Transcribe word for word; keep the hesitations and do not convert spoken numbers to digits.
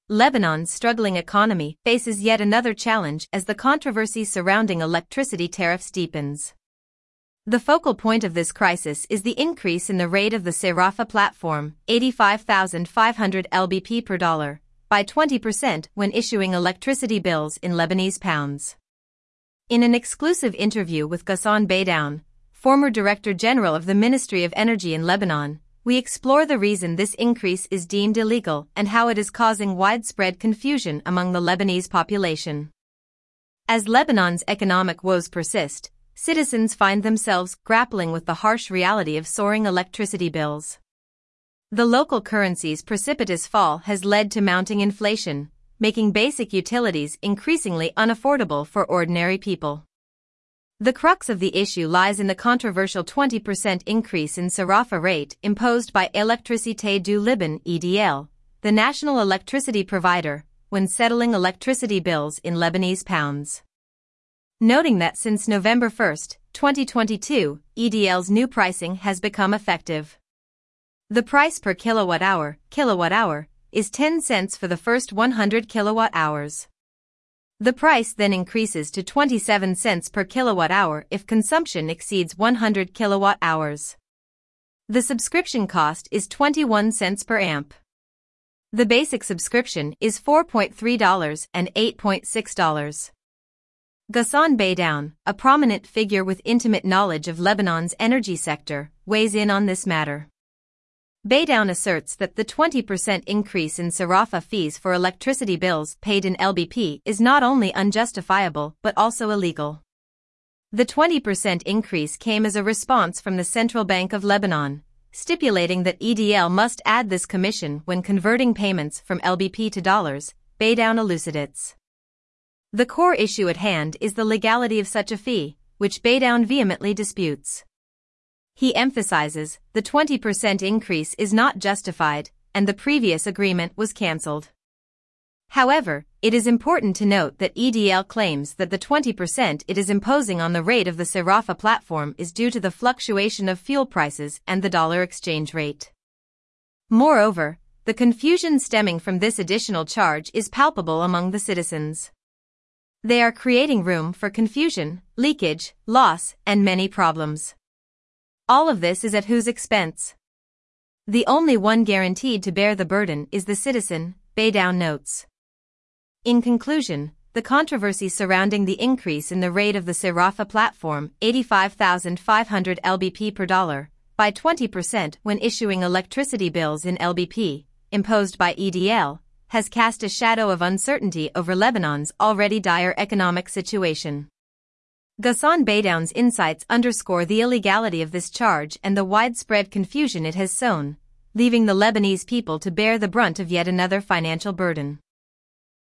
Lebanon's struggling economy faces yet another challenge as the controversy surrounding electricity tariffs deepens. The focal point of this crisis is the increase in the rate of the Sarafa platform, eighty-five thousand five hundred L B P per dollar, by twenty percent when issuing electricity bills in Lebanese pounds. In an exclusive interview with Ghassan Baydoun, former Director General of the Ministry of Energy in Lebanon, we explore the reason this increase is deemed illegal and how it is causing widespread confusion among the Lebanese population. As Lebanon's economic woes persist, citizens find themselves grappling with the harsh reality of soaring electricity bills. The local currency's precipitous fall has led to mounting inflation, making basic utilities increasingly unaffordable for ordinary people. The crux of the issue lies in the controversial twenty percent increase in Sarafa rate imposed by Électricité du Liban (E D L), the national electricity provider, when settling electricity bills in Lebanese pounds. Noting that since November first, twenty twenty-two, E D L's new pricing has become effective. The price per kilowatt-hour, kilowatt-hour, is ten cents for the first one hundred kilowatt-hours. The price then increases to twenty-seven cents per kilowatt-hour if consumption exceeds one hundred kilowatt-hours. The subscription cost is twenty-one cents per amp. The basic subscription is four point three dollars and eight point six dollars. Ghassan Baydoun, a prominent figure with intimate knowledge of Lebanon's energy sector, weighs in on this matter. Baydoun asserts that the twenty percent increase in Sarafa fees for electricity bills paid in L B P is not only unjustifiable but also illegal. The twenty percent increase came as a response from the Central Bank of Lebanon, stipulating that E D L must add this commission when converting payments from L B P to dollars, Baydoun elucidates. The core issue at hand is the legality of such a fee, which Baydoun vehemently disputes. He emphasizes the twenty percent increase is not justified, and the previous agreement was cancelled. However, it is important to note that E D L claims that the twenty percent it is imposing on the rate of the Sarafa platform is due to the fluctuation of fuel prices and the dollar exchange rate. Moreover, the confusion stemming from this additional charge is palpable among the citizens. They are creating room for confusion, leakage, loss, and many problems. All of this is at whose expense? The only one guaranteed to bear the burden is the citizen, Baydoun notes. In conclusion, the controversy surrounding the increase in the rate of the Sarafa platform, eighty-five thousand five hundred L B P per dollar, by twenty percent when issuing electricity bills in L B P, imposed by E D L, has cast a shadow of uncertainty over Lebanon's already dire economic situation. Ghassan Baydoun's insights underscore the illegality of this charge and the widespread confusion it has sown, leaving the Lebanese people to bear the brunt of yet another financial burden.